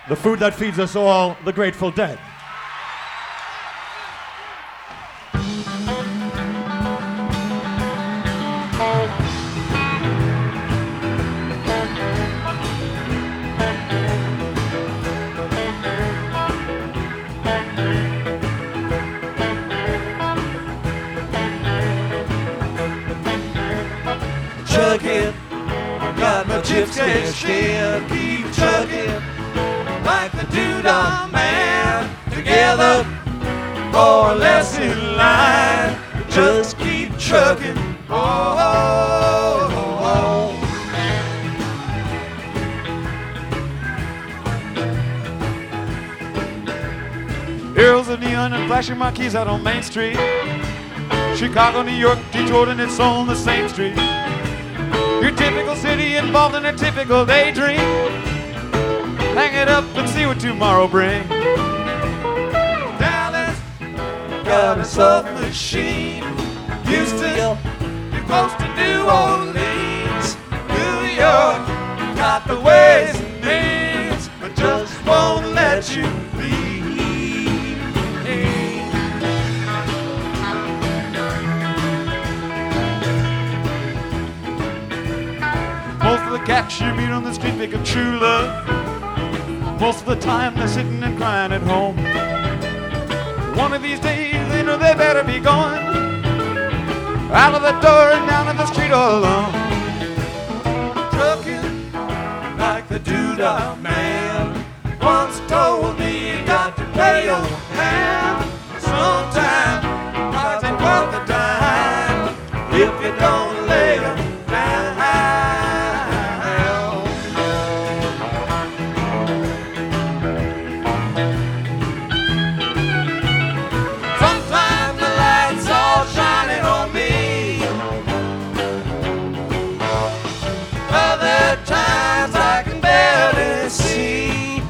The food that feeds us all, the Grateful Dead. Chugging, got my chips cashed in. Keep chugging like the Doodah Man. Together, more or less in line. Just keep chugging. Oh, oh, oh, oh. Arrows of neon and flashing marquees out on Main Street. Chicago, New York, Detroit, and it's on the same street. Your typical city involved in a typical daydream. Hang it up and see what tomorrow brings. Dallas got a soft machine. Houston, you're close to New Orleans. New York got the ways and means, but just won't let you be. Most of the cats you meet on the street make a true love. Most of the time they're sitting and crying at home. One of these days they know they better be going out of the door and down to the street all alone. Trucking like the Doodah Man once told me you got to pay your hand. Sometimes price ain't worth the dime if you don't lay it down. Sometimes the lights all shining on me. Other times I can barely see.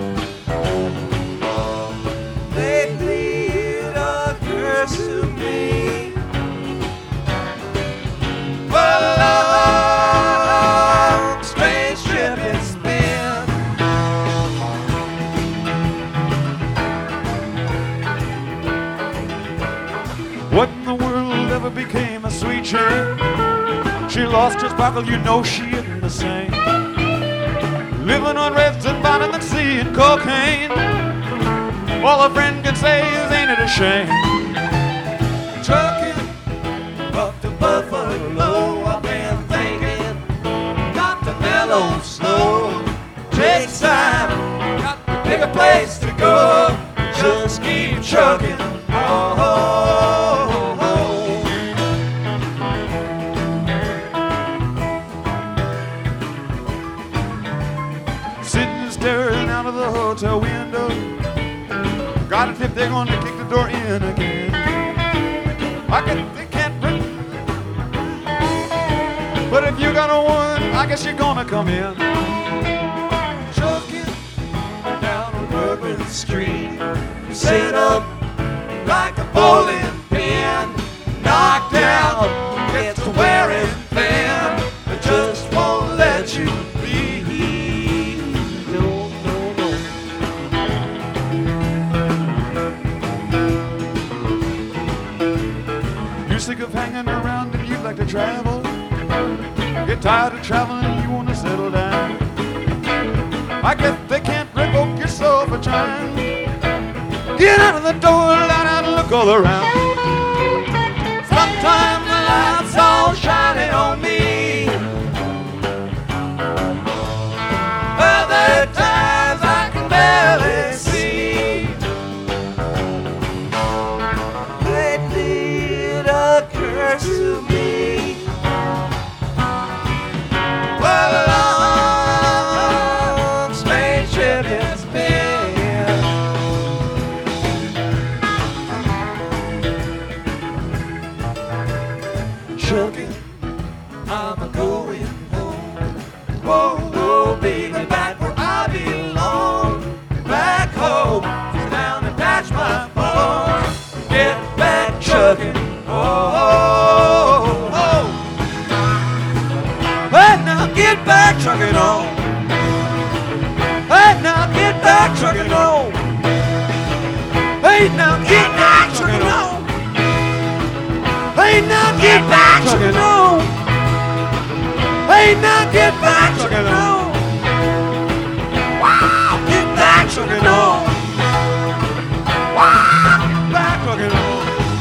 They lead a curse to me. What a long, strange trip it's been. What in the world ever became a sweet chain? She lost her sparkle, you know she isn't the same. Living on reds and vitamin C and cocaine. All a friend can say is, ain't it a shame? Trucking up to Buffalo, I've been thinking, got to mellow slow. Takes time, got to pick a place to go. Just keep trucking. Oh, oh, oh. Sitting and staring out of the hotel window. Got a tip they're gonna kick the door in again. They can't break. But if you got a one, I guess you're gonna come in. Trucking down a Bourbon Street, set up like a bowling pin. Knocked out, gets to wearing thin. They just won't let you leave. No, no, no. You're sick of hanging around and you'd like to travel. Get tired of traveling and you want to settle down. I guess they can't revoke your soul for trying. Get out of the door, let out and look all around. Sometimes the lights all shining on me. Other times I can barely see. They did a curse to me. What a long, strange trip it's been. Trucking, I'm a going home. Whoa, whoa, baby, back where I belong. Back home, sit down and patch my bones. Get back trucking. Oh, oh, oh. Hey, now get back trucking on. Hey, now get back back trucking on. Hey, now get back trucking on. Hey, now get back trucking on. Hey, now get back trucking on. Wow, get back trucking on. Wow, get back trucking on.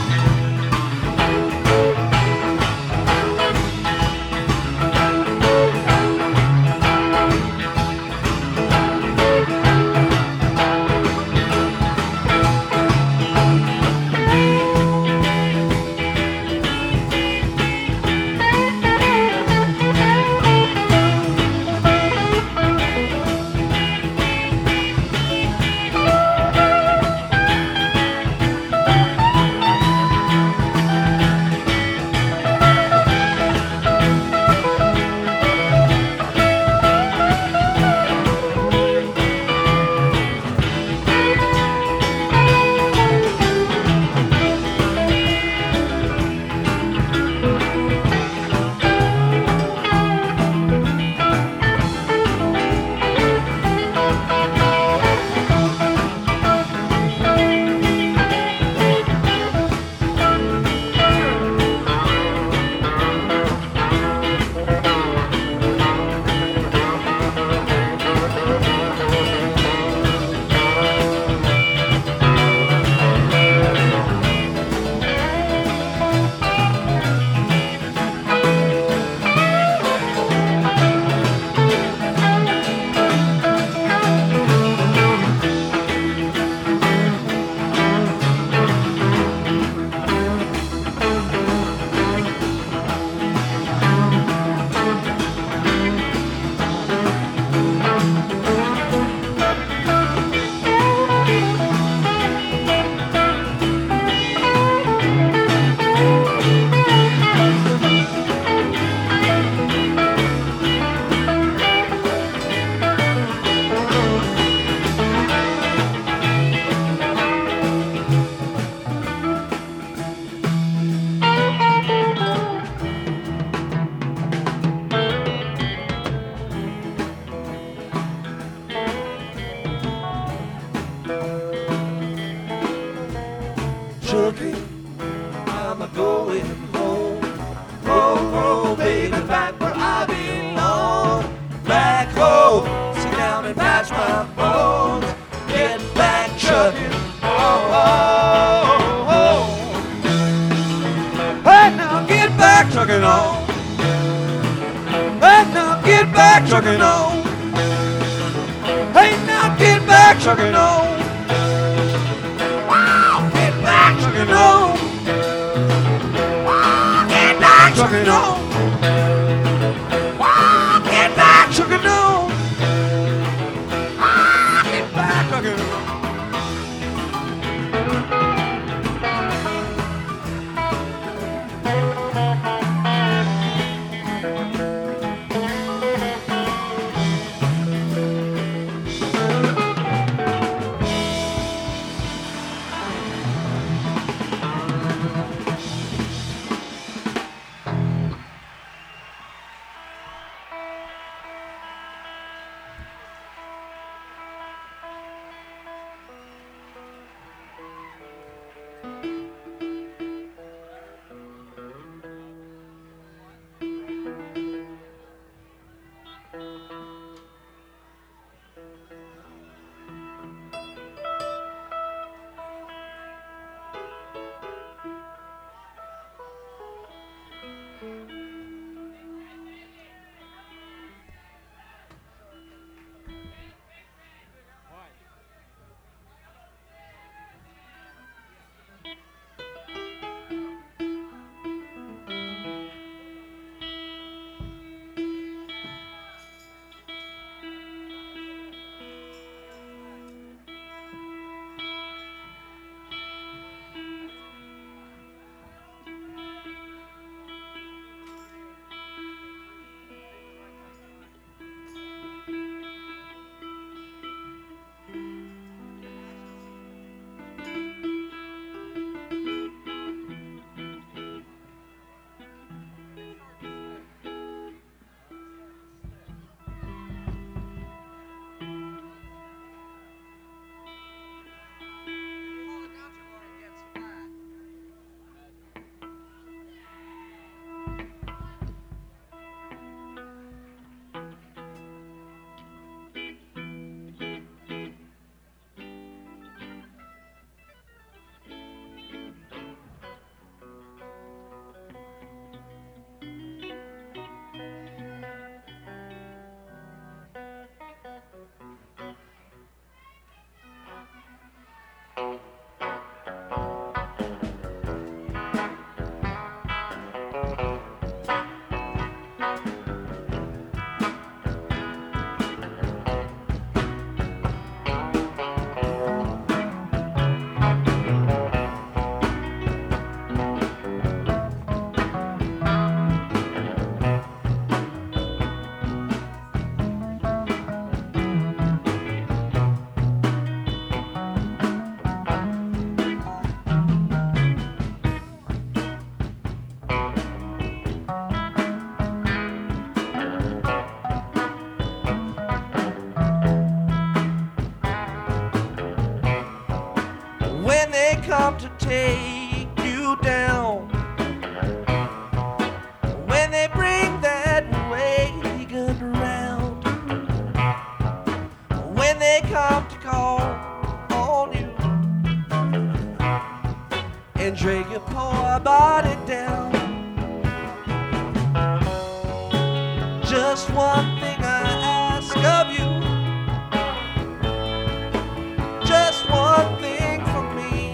Trucking, I'm a going home. Oh, baby, back where I belong. Back home, sit down and patch my bones. Get back trucking. Oh. Hey, now get back trucking on. Hey, now get back trucking on. Hey, now get back trucking on. Trucking on. Wow, get back trucking on. Wow, get back trucking on. Wow, get back trucking on. take you down. When they bring that wagon around, when they come to call on you and drag your poor body down, just one thing I ask of you, just one thing from me.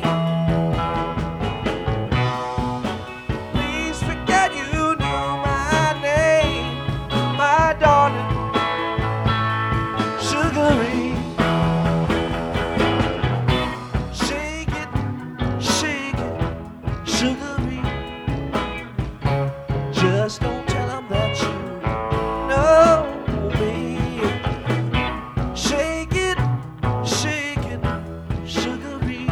Please forget you knew my name, my darling, Sugaree. Shake it, Sugaree. Just don't tell them that you know me. Shake it, Sugaree.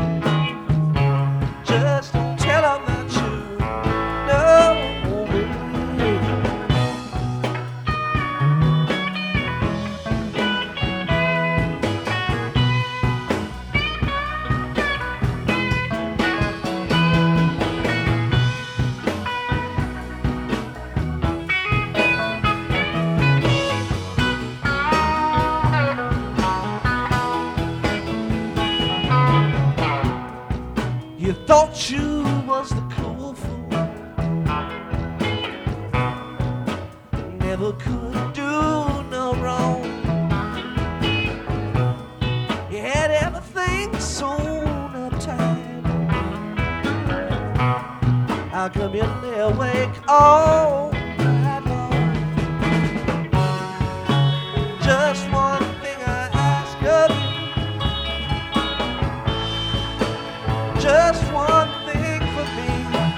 Just don't tell them that you know me. You thought you was the cool fool, never could do no wrong. You had everything sewn up tight. How come you lay awake all night long? Just one thing I ask of you, just one thing for me.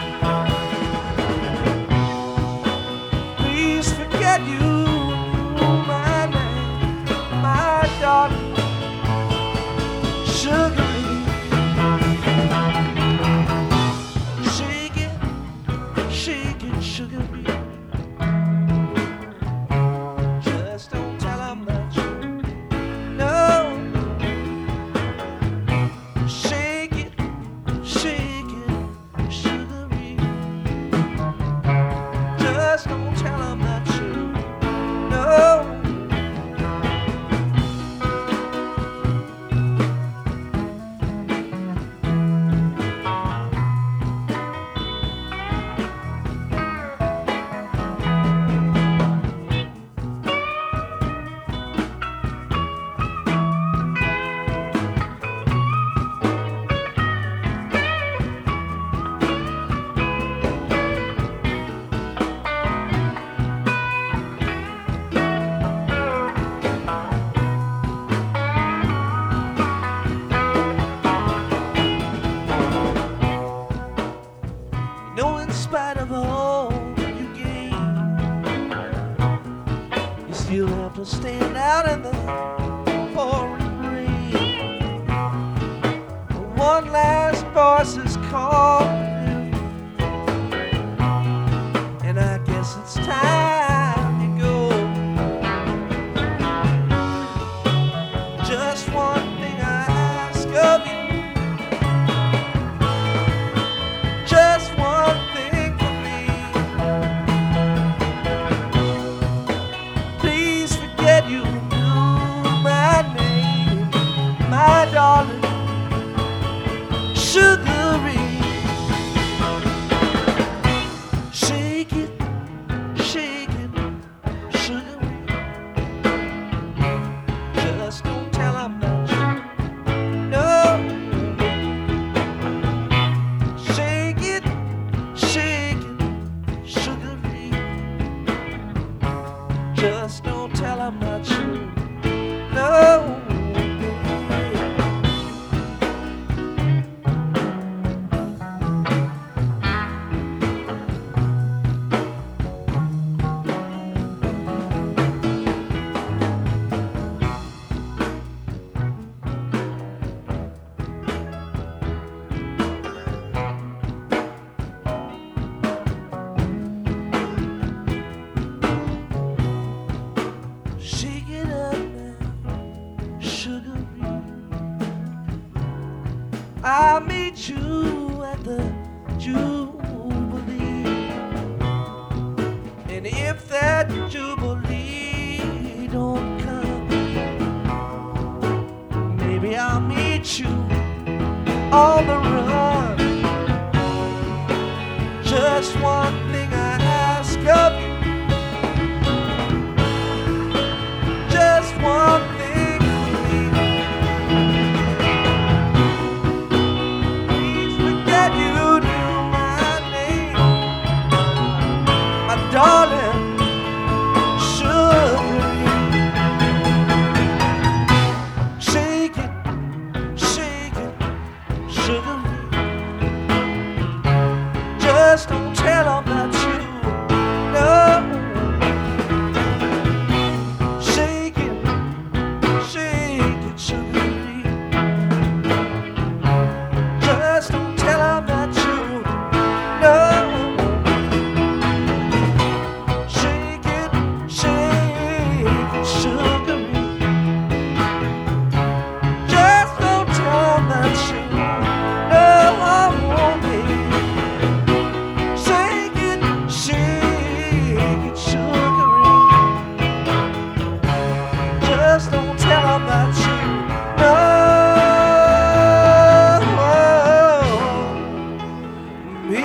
Please forget you knew my name, my darling, Sugaree. Shake it, Sugaree. Just don't tell them that you know. Shake it, Sugaree. Just don't tell them that you know. You know, in spite of all you gain, you still have to stand out in the pouring rain. One last voice is calling you, and I guess it's time you go. Just one thing I ask of you, just one thing for me. Please forget you knew my name, my darling, Sugaree. Shake it, Sugaree. Just don't tell them that you know. Shake it, Sugaree. Just don't tell them that you know me. jubilee. And if that jubilee don't come, maybe I'll meet you on the run. Just one thing I ask of you, just one thing, please forget you knew my name, my darling sugar. Shake it, sugar. Just don't tell them that you know. Shake it, sugar. Just don't tell them that you know. Shake it, sugar. Just don't tell them that you know I won't be. Shake it, sugary. Just don't tell them that you know me.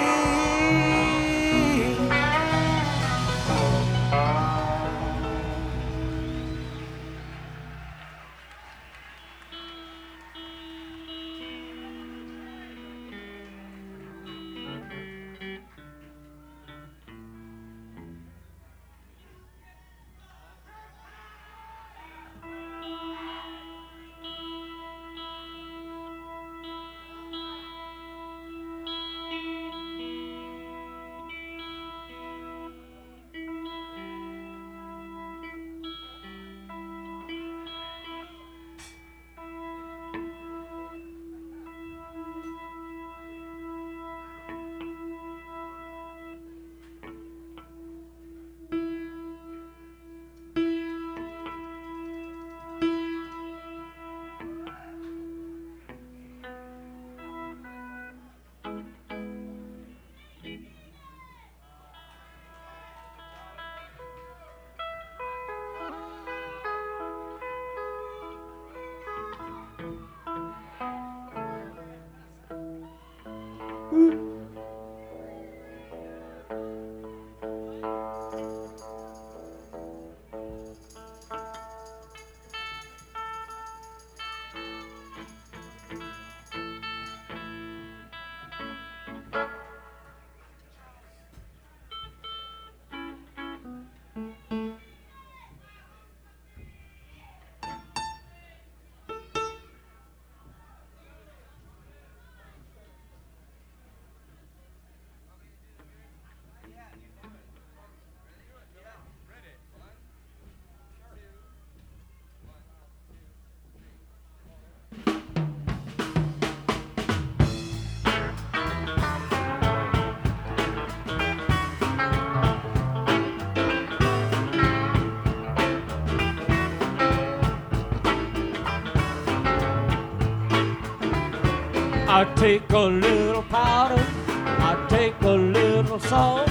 I take a little powder, I take a little salt,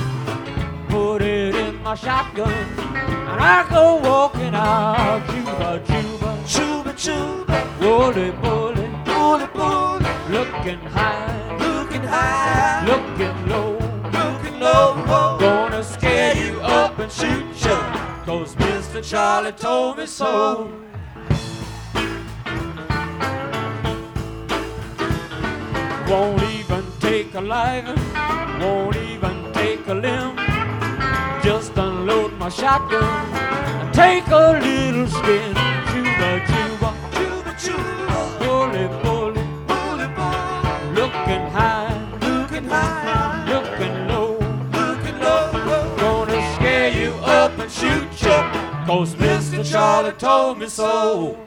put it in my shotgun, and I go walking out, juba, juba, Chuba, chuba, woolly, bully, bully, bully, looking high, looking high, looking low, looking low. gonna scare you up and shoot you, 'cause Mr. Charlie told me so. Won't even take a life, won't even take a limb. Just unload my shotgun and take a little spin. Chuba, chuba, Chuba, chuba, bully, bully, bully, bully, looking high, looking high, looking low. looking low. Gonna scare you up and shoot you, 'cause Mr. Charlie told me so.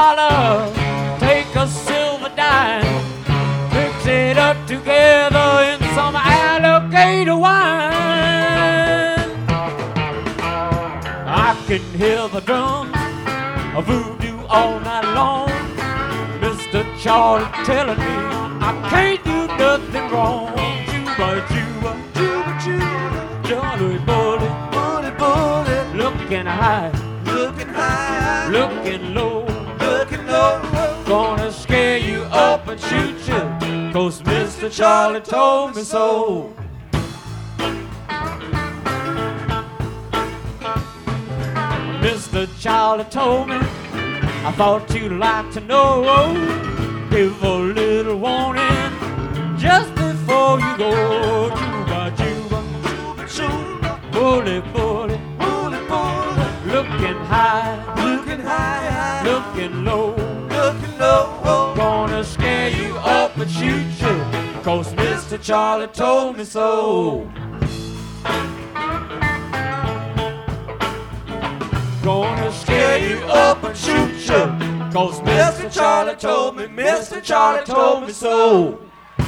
$1, take a silver dime, mix it up together in some alligator wine. I can hear the drums of voodoo all night long. Mr. Charlie telling me I can't do nothing wrong. Juba, juba, juba, juba, Charlie bully, bully, bully, looking high, looking high, looking low, looking low. gonna scare you up and shoot you, 'cause Mr. Charlie told me so. Mr. Charlie told me, I thought you'd like to know. Give a little warning just before you go. Juba, juba, Juba, juba, bully, bully, bully, bully, looking high, looking high, looking low, looking low. gonna scare you up and shoot you, 'cause Mr. Charlie told me so. Gonna scare you up and shoot you, 'cause Mr. Charlie told me, Mr. Charlie told me so.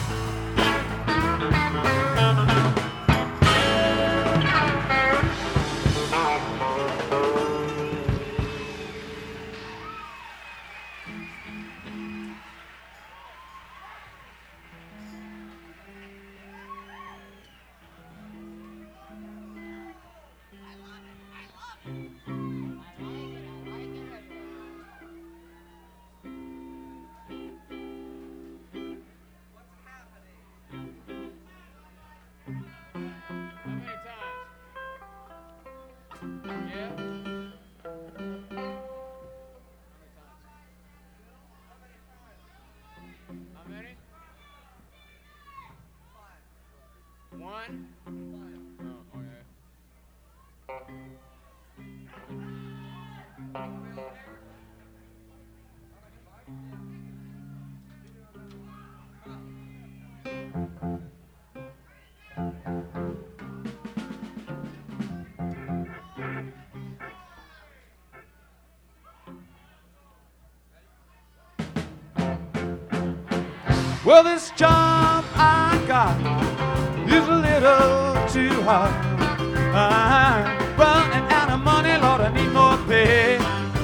Well, this job I got is a little too hard. I'm running out of money, Lord, I need more pay.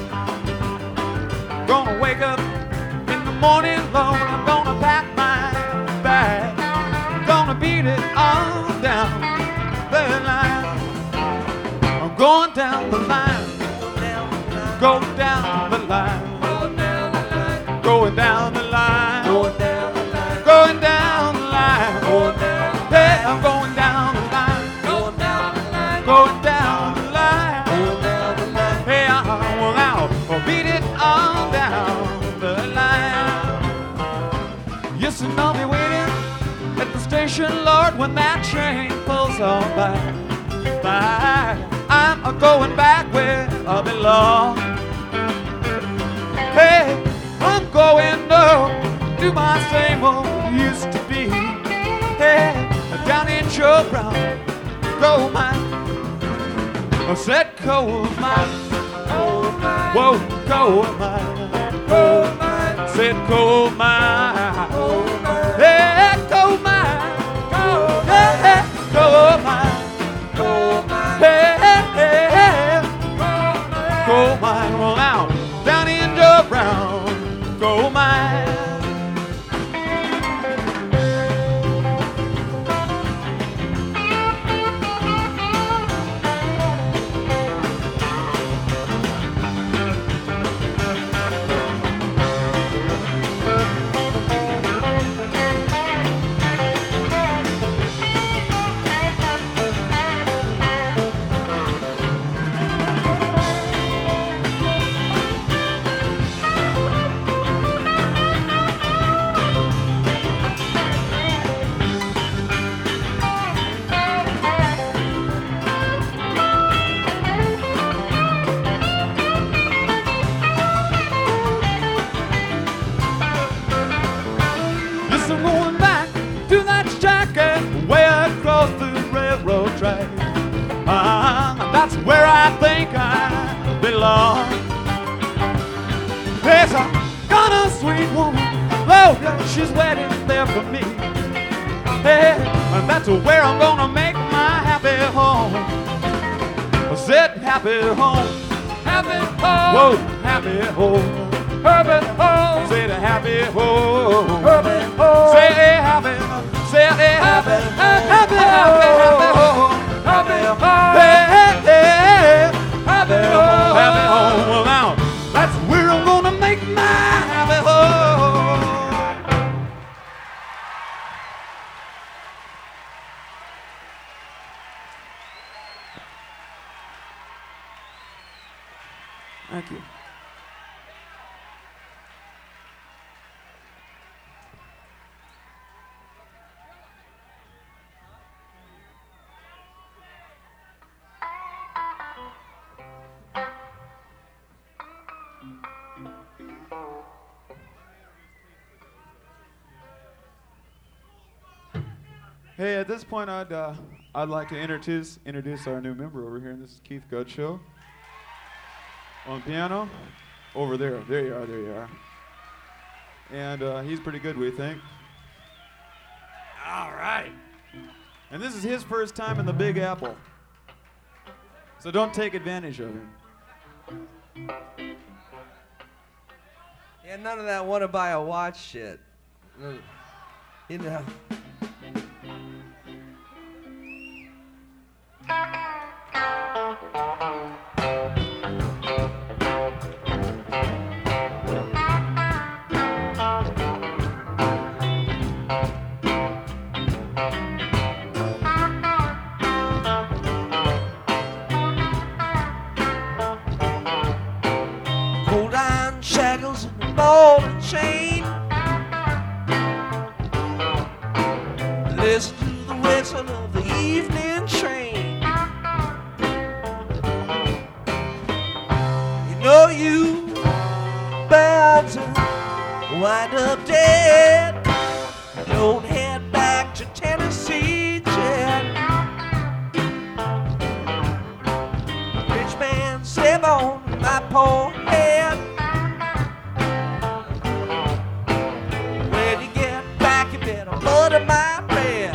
Gonna wake up in the morning, Lord, I'm gonna pack my bag. Gonna beat it all down the line. I'm going down the line, go down the line, going down the line, going down the line. Hey, I'm going down the line, going down the line. Hey, well now, I'll beat it all down the line. Yes, and I'll be waiting at the station, Lord, when that train pulls on by. I'm going back where I belong. Hey, I'm going to my same old used to be. Hey, down in Joe Brown, gold mine. I said gold mine. Whoa, gold mine. Said gold mine. Hey, gold mine. Hey, gold mine. Hey, hey, hey. Gold mine. Well now, down in Joe Brown, gold mine. I'm going back to that jacket way across the railroad track. That's where I think I belong. Yes, what a sweet woman. Oh, she's waiting there for me. Hey, and that's where I'm gonna make my happy home. I said happy home. Happy home. Whoa, happy home. Happy home. Say the happy home. Happy home. Say happy. Say happy. Happy, happy, happy home. Happy home. Hey, hey, hey. Happy home. Happy home. Well, now, that's where I'm gonna make my happy home. Thank you. Hey, at this point, I'd like to introduce our new member over here, and this is Keith Godshow. On piano, over there. There you are. And he's pretty good, we think. All right. And this is his first time in the Big Apple. So don't take advantage of him. Yeah, none of that want to buy a watch shit. You know. Pull down shackles and the ball and chain. Listen to the whistle of the evening train. You know you bound to wind up dead. Don't head back to Tennessee, Jet. Rich man save on my poor head. When you get back, you better butter my bread.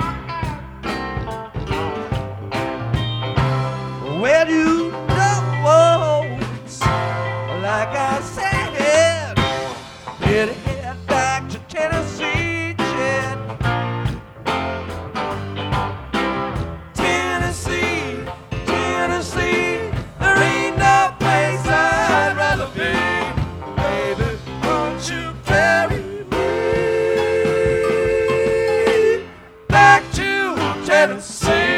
Well, you know, like I said, better head back to Tennessee, Jet. Tennessee, Tennessee, there ain't no place I'd rather be. Baby, won't you carry me back to Tennessee?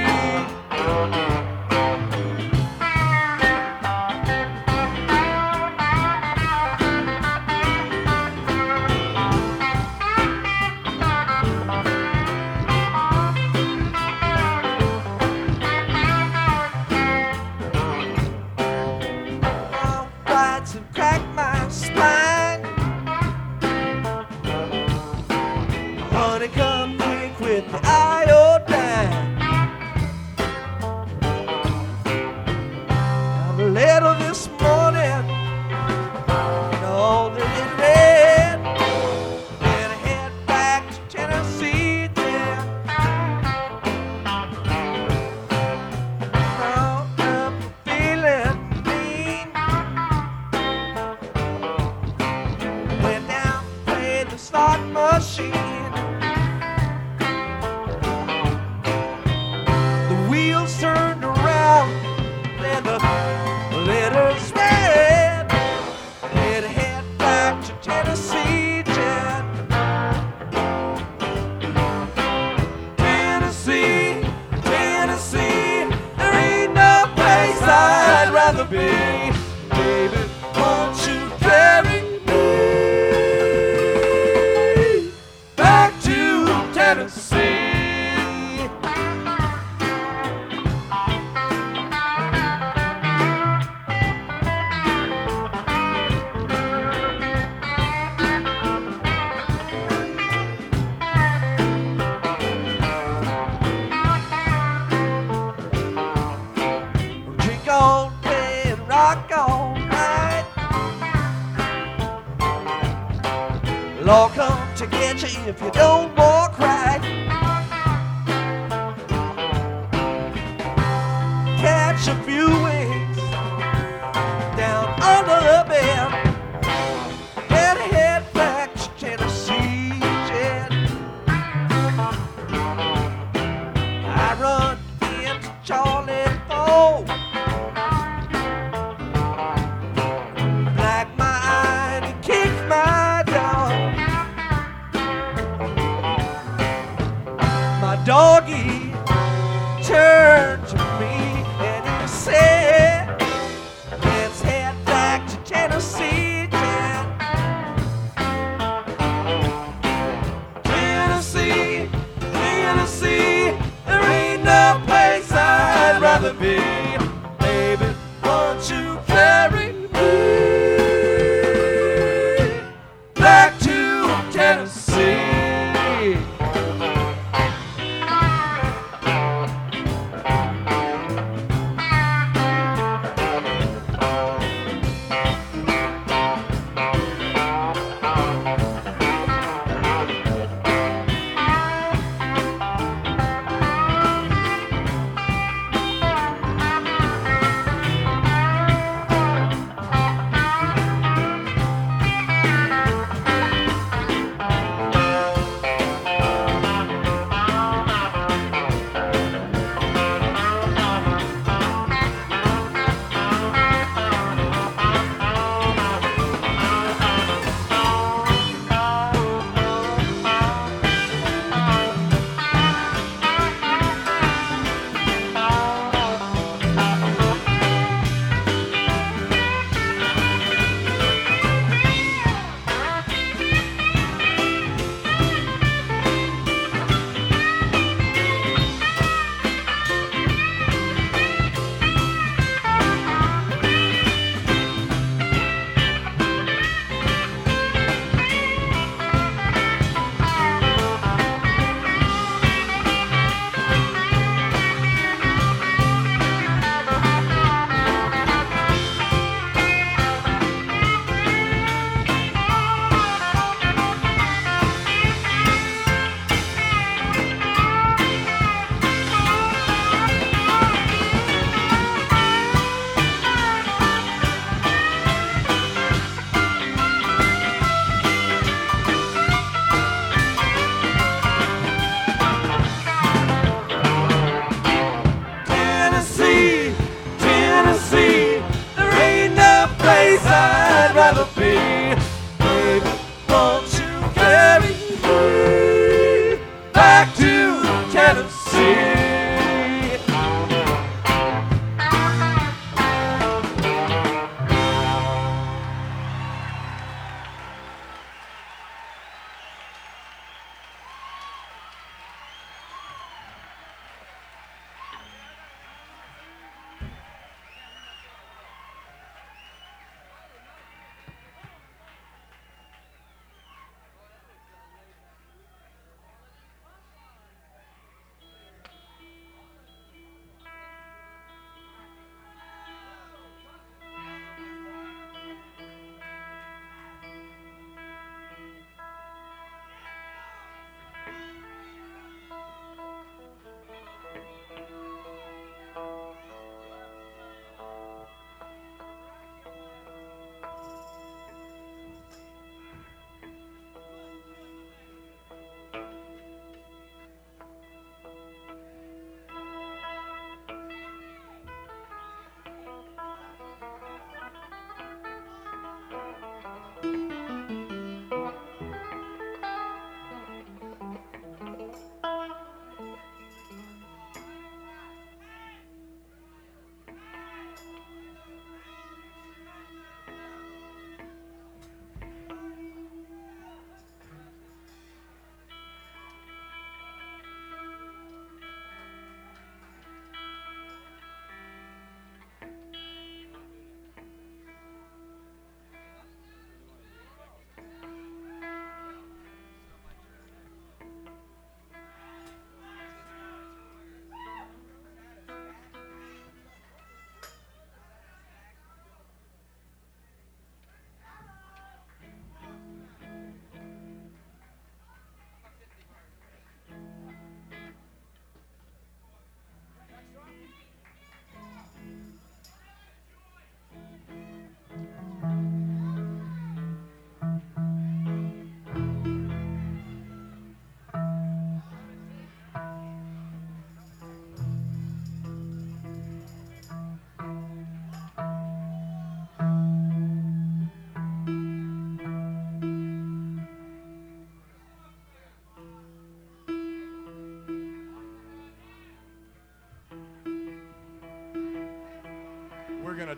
Fights and crack my spine. Honeycomb quick with the iodine. doggy turned to me and he said, let's head back to Tennessee, Jack. Tennessee, Tennessee, there ain't no place I'd rather be. Baby, won't you carry me back to Tennessee?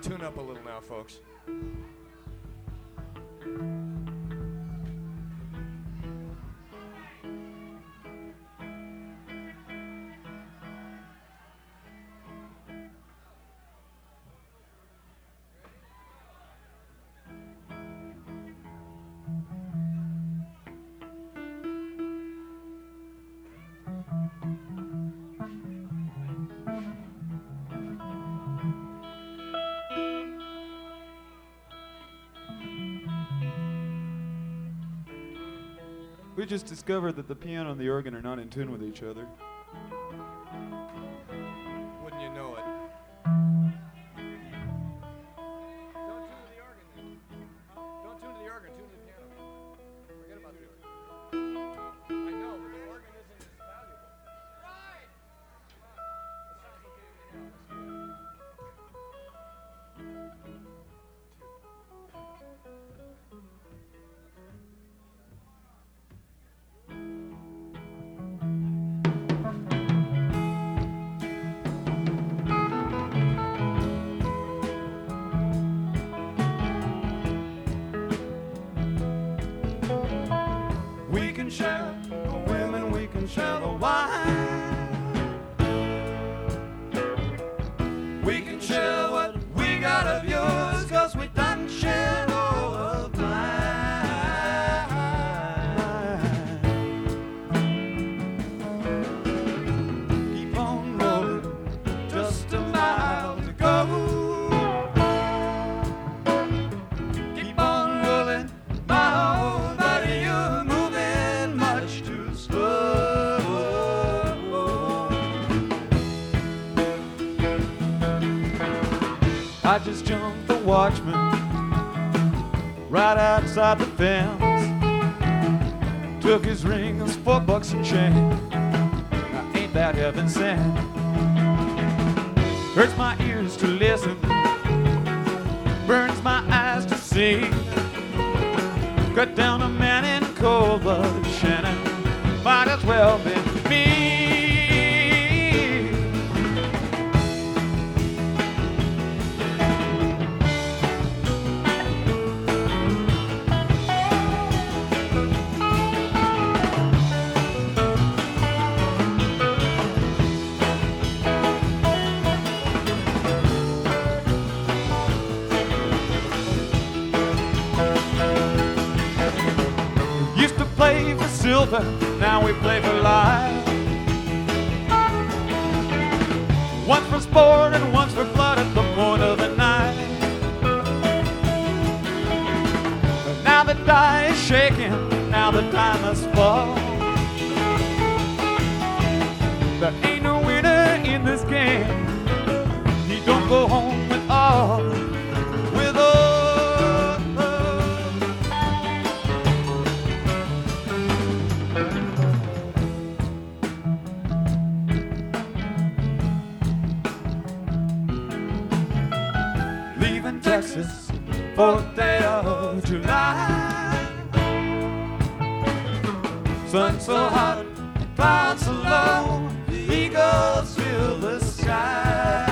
to tune up a little now, folks. We just discovered that the piano and the organ are not in tune with each other. Wouldn't you know it? Don't tune to the organ then. Don't tune to the organ, tune to the piano. Forget about the organ. I know, but the organ isn't as valuable. Right! It sounds okay to me now. Let's do it. We can share the women, we can share the wine. We can share what we got of yours, 'cause we done shared all of mine. Keep on rolling, just a mile to go. Keep on rolling, my old body, you're moving much too slow. I just jumped the watchman right outside the fence. Took his ring, his $4 and change. Now ain't that heaven sent? Hurts my ears to listen, burns my eyes to see. Cut down a man in cold blood, Shannon. Might as well be me. Used to play for silver, now we play for life. Once for sport and once for blood at the point of the knife. But now the die is shaking, now the die must fall. There ain't no winner in this game. He don't go home with all, with all. Leaving Texas, 4th day of July. Sun so hot, clouds so low, the eagles fill the sky.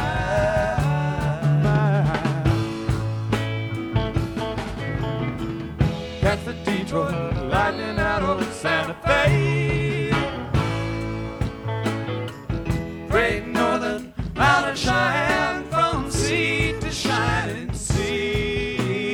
Catch the Detroit Lightning out of Santa Fe. Great Northern Mountain Cheyenne, from sea to shining sea.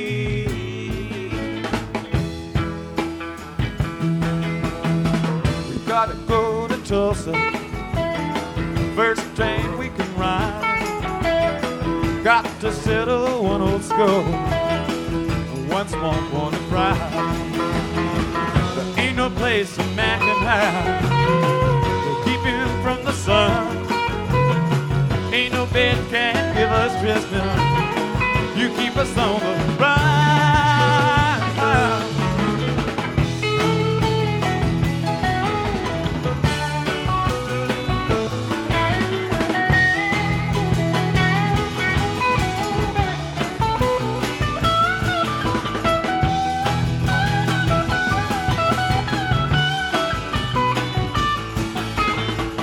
We gotta go to Tulsa, first train we can ride. Got to settle one old score, once more wanna cry. There ain't no place a man can hide to keep him from the sun. Ain't no bed can give us Christmas. You keep us on the run.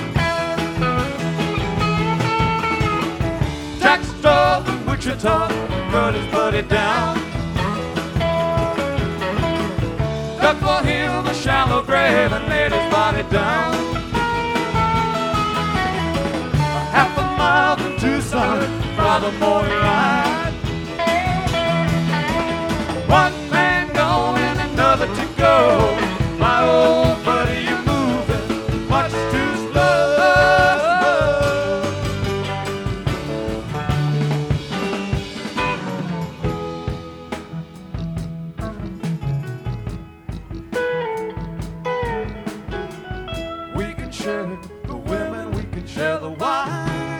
Wichita, rode his buddy down. Dug for him a shallow grave and laid his body down. Half a mile from Tucson by the morning light. One man gone and another to go. My old buddy, you're moving much too slow. We can share the women, we can share the wine.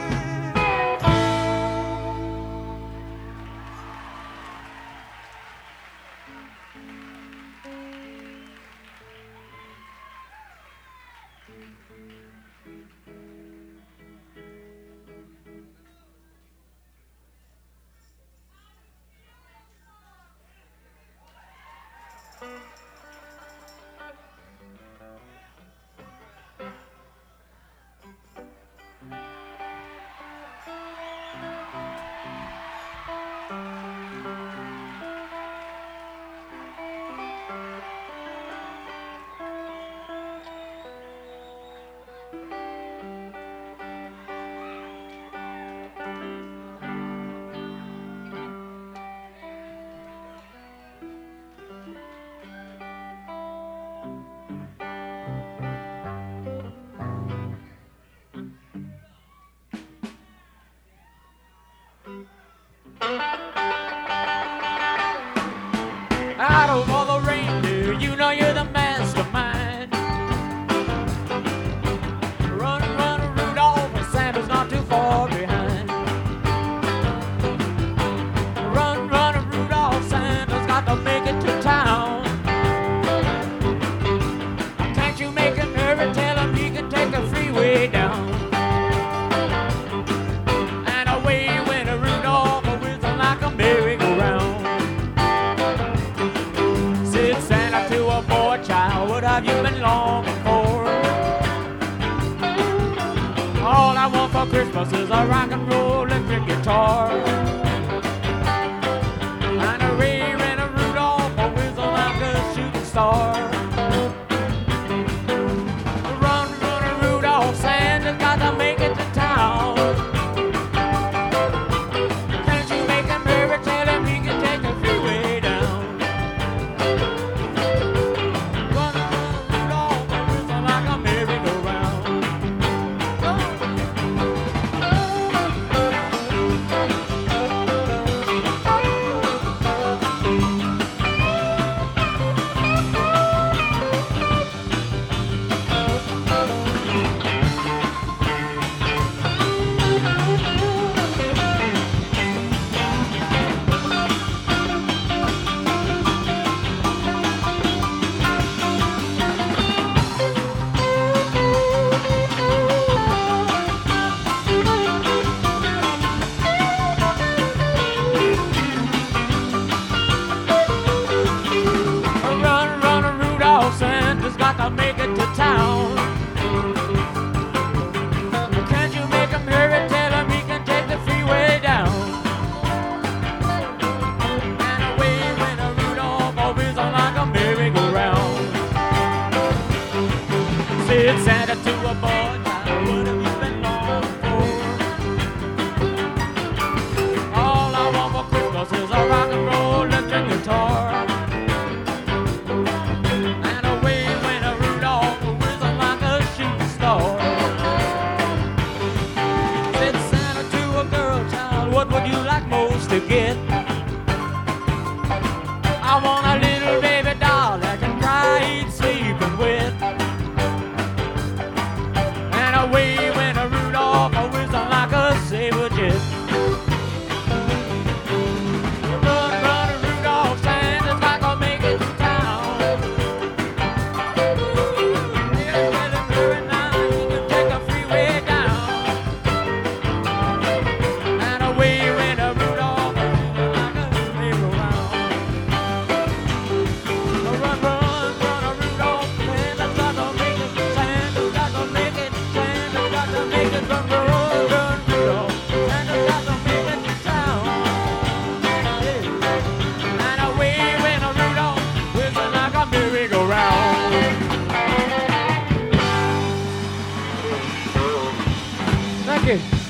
Out of all the reindeer, you know you're the mastermind. Run, run, Rudolph, and Santa's not too far behind. Run, run, Rudolph, Santa's got to make it to town. Can't you make him hurry, tell him he can take the freeway down. And away went a Rudolph, whizzing like a merry-go-round. To a boy child, what have you been longing for? All I want for Christmas is a rock and roll electric guitar. And a rear and a Rudolph, a whistle like a shooting star. Run, run, Rudolph, Santa's got to make it to town. Can't you make him hurry, tell him he can take the freeway down. Santa's got to make it to town. Can't you make him hurry, tell him he can take the freeway down. And away went a Rudolph, always on like a merry-go-round. Said Santa to a boy child, what have you been longing for? All I want for Christmas is a rock and roll electric guitar. What would you like most to get? I want a little baby doll that can cry, eat, sleep, and wet. And away went a Rudolph, a whistling like a saber jet. Run, run, Rudolph, Santa's got to make it to town. Yeah, tell him hurry now, he can take the freeway down. Run, run, Rudolph, Santa's got to make it to town. Thank you.